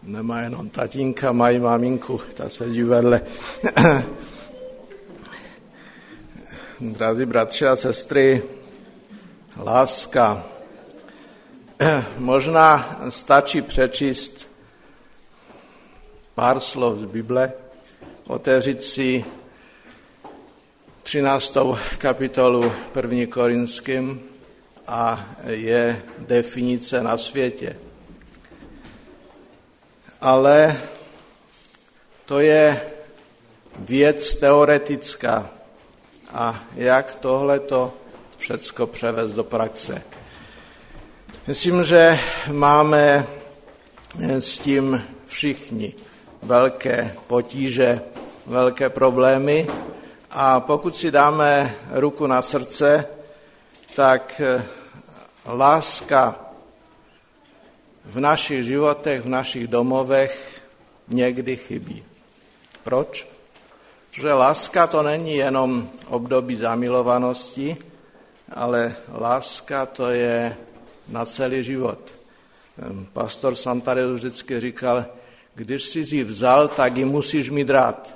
Nemá jenom tatínka, mají maminku, ta sedí vedle. Drazí bratři a sestry, láska. Možná stačí přečíst pár slov z Bible, otevřít si 13. kapitolu 1. Korinským a je definice na světě. Ale to je věc teoretická. A jak tohleto všecko převést do praxe? Myslím, že máme s tím všichni velké potíže, velké problémy a pokud si dáme ruku na srdce, tak láska v našich životech, v našich domovech někdy chybí. Proč? Protože láska to není jenom období zamilovanosti, ale láska to je na celý život. Pastor Santareus vždycky říkal, když jsi ji vzal, tak ji musíš mít rád.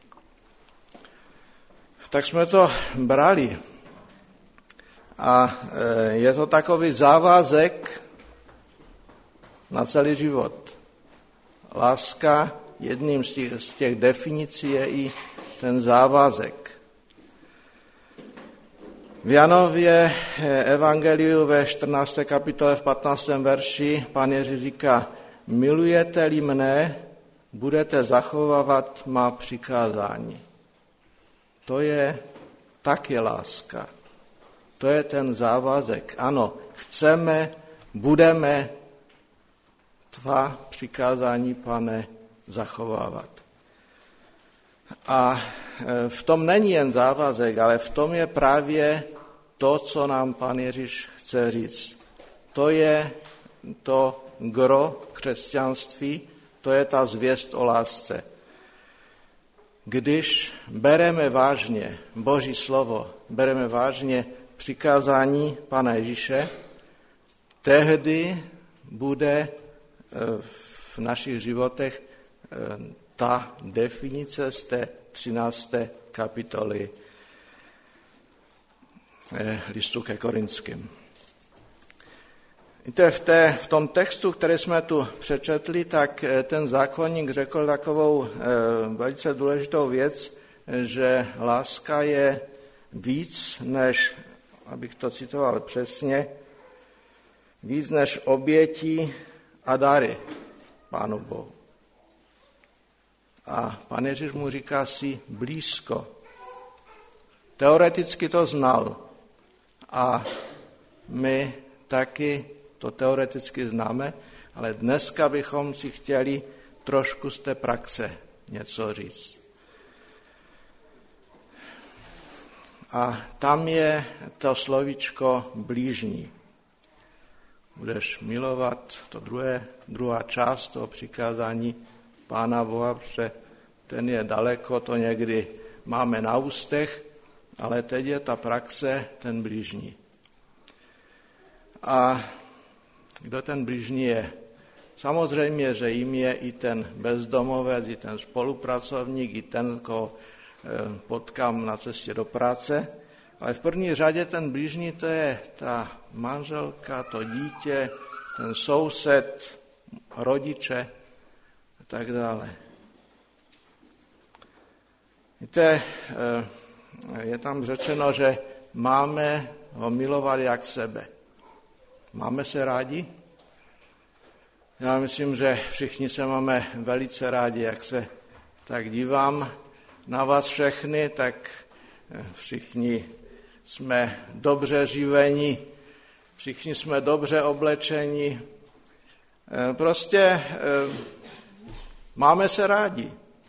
Tak jsme to brali. A je to takový závazek na celý život. Láska, jedním z těch definicí je i ten závazek. V Janově evangeliu ve 14. kapitole v 15. verši Pán Ježíš říká, milujete-li mne, budete zachovávat má přikázání. To je taky láska. To je ten závazek. Ano, chceme, budeme tvá přikázání, Pane, zachovávat. A v tom není jen závazek, ale v tom je právě to, co nám Pán Ježíš chce říct. To je to gro křesťanství, to je ta zvěst o lásce. Když bereme vážně Boží slovo, bereme vážně přikázání Pana Ježíše, tehdy bude v našich životech ta definice z té 13. kapitoly listu ke Korinským. Víte, v tom textu, který jsme tu přečetli, tak ten zákonník řekl takovou velice důležitou věc, že láska je víc než, abych to citoval přesně, víc než oběti a dary Pánu Bohu. A Pán Ježíš mu říká si blízko. Teoreticky to znal a my taky to teoreticky známe, ale dneska bychom si chtěli trošku z té praxe něco říct. A tam je to slovíčko blížní. Budeš milovat, to druhá část toho přikázání Pána Boha, protože ten je daleko, to někdy máme na ústech, ale teď je ta praxe, ten blížní. A kdo ten blížní je? Samozřejmě, že jim je i ten bezdomovec, i ten spolupracovník, i ten, koho potkám na cestě do práce, ale v první řadě ten blížní to je ta manželka, to dítě, ten soused, rodiče a tak dále. Víte, je tam řečeno, že máme ho milovat jak sebe. Máme se rádi? Já myslím, že všichni se máme velice rádi, jak se tak dívám na vás všechny, tak všichni jsme dobře živeni, všichni jsme dobře oblečeni. Prostě máme se rádi.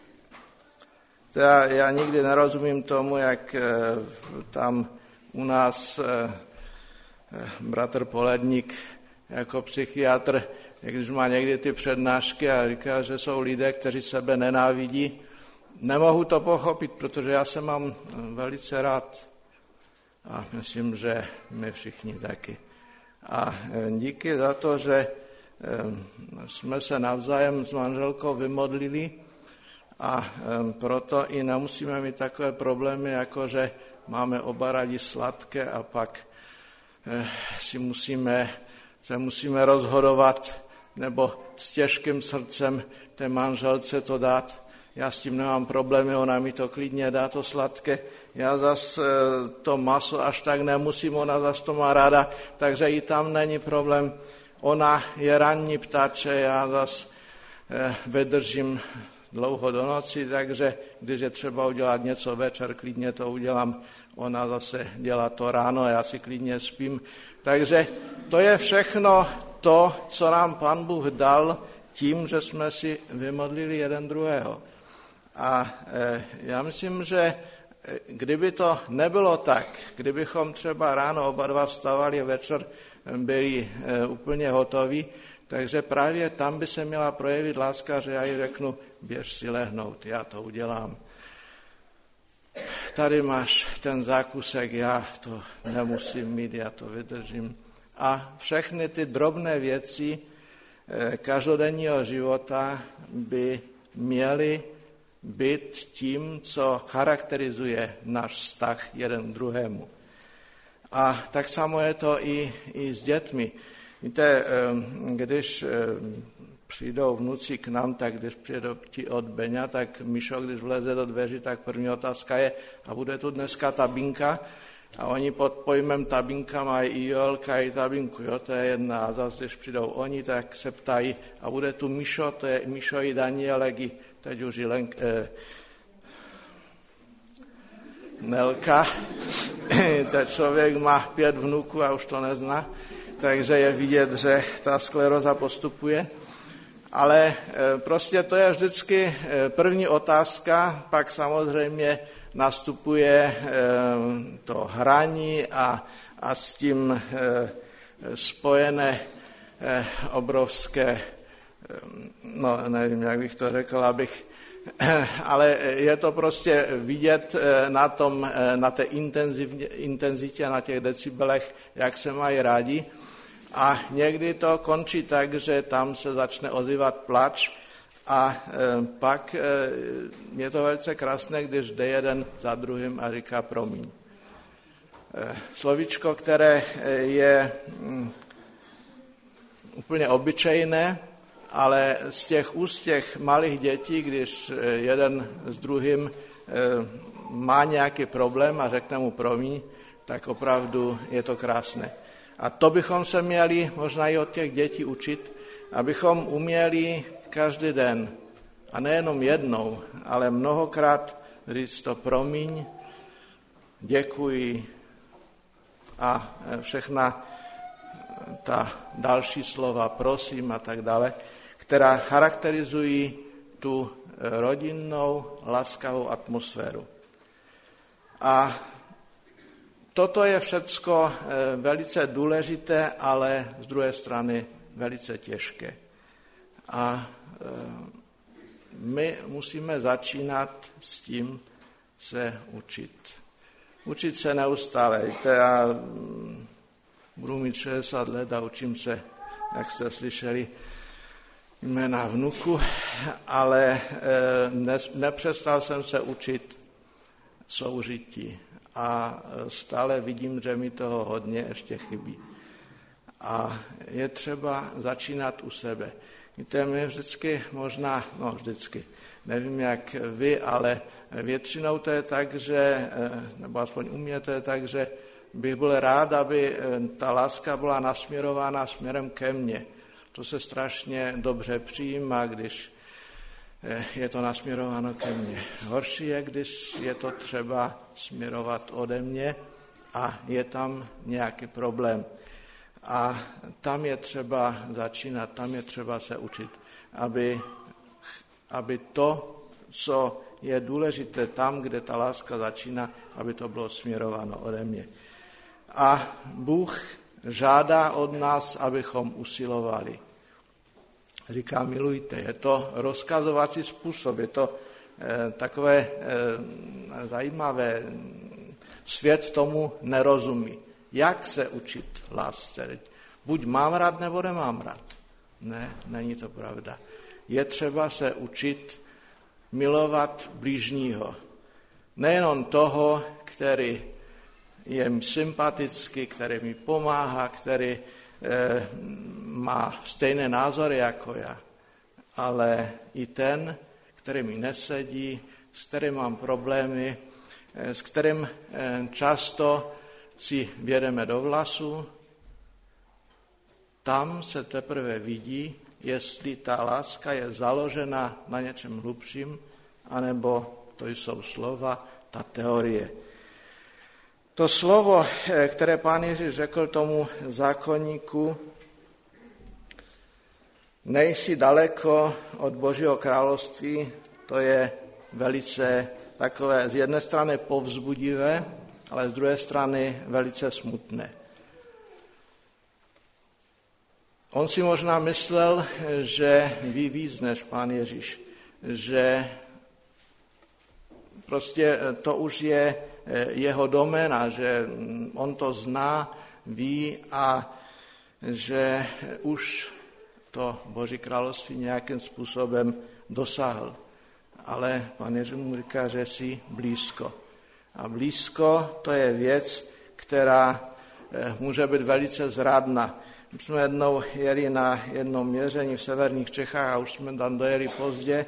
Já nikdy nerozumím tomu, jak tam u nás bratr Poledník jako psychiatr, když má někdy ty přednášky a říká, že jsou lidé, kteří sebe nenávidí. Nemohu to pochopit, protože já se mám velice rád a myslím, že my všichni taky. A díky za to, že jsme se navzájem s manželkou vymodlili a proto i nemusíme mít takové problémy, jako že máme oba rádi sladké a pak se musíme rozhodovat nebo s těžkým srdcem té manželce to dát. Já s tím nemám problémy, ona mi to klidně dá, to sladké. Já zas to maso až tak nemusím, ona zas to má ráda, takže i tam není problém. Ona je ranní ptáče, já zas vydržím dlouho do noci, takže když je třeba udělat něco večer, klidně to udělám. Ona zase dělá to ráno, já si klidně spím. Takže to je všechno to, co nám Pán Bůh dal tím, že jsme si vymodlili jeden druhého. A já myslím, že kdyby to nebylo tak, kdybychom třeba ráno oba dva vstávali a večer byli úplně hotoví, takže právě tam by se měla projevit láska, že já jí řeknu, běž si lehnout, já to udělám. Tady máš ten zákusek, já to nemusím mít, já to vydržím. A všechny ty drobné věci každodenního života by měly být tím, co charakterizuje náš vztah jeden k druhému. A tak samo je to i s dětmi. Víte, když přijdou vnuci k nám, tak když přijedou ti od Beňa, tak Mišo, když vleze do dveří, tak první otázka je, a bude tu dneska tabinka? A oni pod pojmem tabinka mají i Joelka, i tabinku, jo, to je jedna. A zase, když přijdou oni, tak se ptají, a bude tu Mišo, to je Mišo i Danielek, i teď už i Nelka. Ten člověk má 5 vnuků a už to nezná, takže je vidět, že ta skleróza postupuje. Ale prostě to je vždycky první otázka, pak samozřejmě nastupuje to hraní a s tím spojené obrovské, no nevím, jak bych to řekl, ale je to prostě vidět na té intenzitě, na těch decibelech, jak se mají rádi. A někdy to končí tak, že tam se začne ozývat plač a pak je to velice krásné, když jde jeden za druhým a říká promiň. Slovíčko, které je úplně obyčejné, ale z těch úst těch malých dětí, když jeden s druhým má nějaký problém a řekne mu promiň, tak opravdu je to krásné. A to bychom se měli možná i od těch dětí učit, abychom uměli každý den, a nejenom jednou, ale mnohokrát říct to promiň, děkuji a všechna ta další slova prosím a tak dále, která charakterizují tu rodinnou, laskavou atmosféru. A toto je všecko velice důležité, ale z druhé strany velice těžké. A my musíme začínat s tím se učit. Učit se neustále. Víte, já budu mít 60 let a učím se, jak jste slyšeli, jména vnuku, ale nepřestal jsem se učit soužití. A stále vidím, že mi toho hodně ještě chybí. A je třeba začínat u sebe. Víte, mě vždycky možná, nevím jak vy, ale většinou to je tak, že, nebo aspoň u mě to je tak, že bych byl rád, aby ta láska byla nasměrována směrem ke mně. To se strašně dobře přijímá, když je to nasměrováno ke mně. Horší je, když je to třeba směrovat ode mě a je tam nějaký problém. A tam je třeba začínat, tam je třeba se učit, aby to, co je důležité tam, kde ta láska začíná, aby to bylo směrováno ode mě. A Bůh žádá od nás, abychom usilovali. Říká, milujte, je to rozkazovací způsob, je to takové zajímavé, svět tomu nerozumí. Jak se učit lásce? Buď mám rád, nebo nemám rád. Ne, není to pravda. Je třeba se učit milovat bližního. Nejenom toho, který je mi sympatický, který mi pomáhá, který má stejné názory jako já, ale i ten, který mi nesedí, s kterým mám problémy, s kterým často si vědeme do vlasu. Tam se teprve vidí, jestli ta láska je založena na něčem hlubším, anebo to jsou slova, ta teorie. To slovo, které Pán Ježíš řekl tomu zákonníku, nejsi daleko od Božího království, to je velice takové z jedné strany povzbudivé, ale z druhé strany velice smutné. On si možná myslel, že ví víc než Pán Ježíš, že prostě to už je jeho doména, že on to zná, ví a že už to Boží království nějakým způsobem dosáhl. Ale Pán Ježíš mu říká, že jsi blízko. A blízko to je věc, která může být velice zradná. My jsme jednou jeli na jednom měření v severních Čechách a už jsme tam dojeli pozdě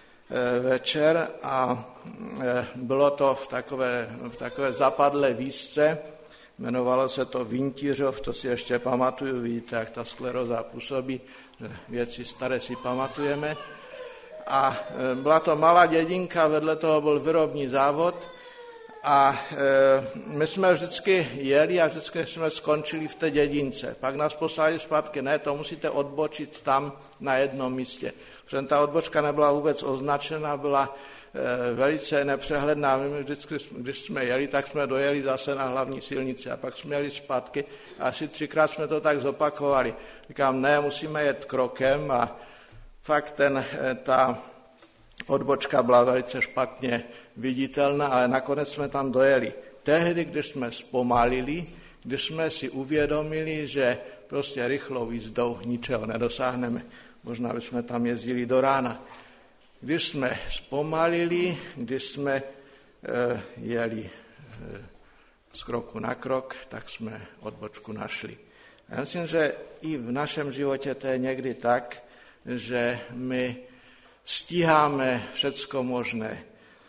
večer a bylo to v takové zapadlé výšce, jmenovalo se to Vintířov, to si ještě pamatuju, vidíte, jak ta skleróza působí, věci staré si pamatujeme. A byla to malá dědinka, vedle toho byl výrobní závod a my jsme vždycky jeli a vždycky jsme skončili v té dědince. Pak nás poslali zpátky, ne, to musíte odbočit tam na jednom místě. Protože ta odbočka nebyla vůbec označena, byla velice nepřehledná. My vždycky, když jsme jeli, tak jsme dojeli zase na hlavní silnici a pak jsme jeli zpátky. Asi 3krát jsme to tak zopakovali. Říkám, ne, musíme jet krokem a fakt ta odbočka byla velice špatně viditelná, ale nakonec jsme tam dojeli. Tehdy, když jsme zpomalili, když jsme si uvědomili, že prostě rychlou jízdou ničeho nedosáhneme. Možná bychom tam jezdili do rána. Když jsme zpomalili, když jsme jeli z kroku na krok, tak jsme odbočku našli. Já myslím, že i v našem životě to je někdy tak, že my stíháme všecko možné.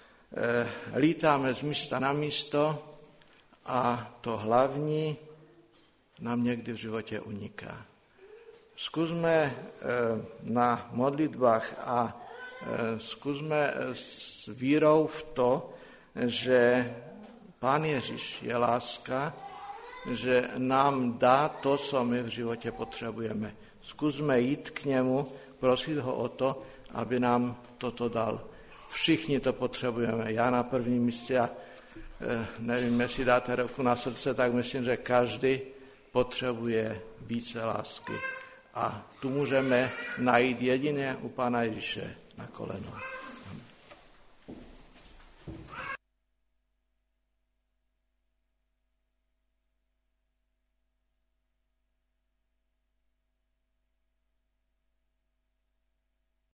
Lítáme z místa na místo a to hlavní nám někdy v životě uniká. Zkusme na modlitbách a zkusme s vírou v to, že Pán Ježíš je láska, že nám dá to, co my v životě potřebujeme. Zkusme jít k němu, prosit ho o to, aby nám toto dal. Všichni to potřebujeme. Já na prvním místě a nevím, jestli dáte ruku na srdce, tak myslím, že každý potřebuje více lásky. A tu můžeme najít jedině u Pána Ježíše na koleno.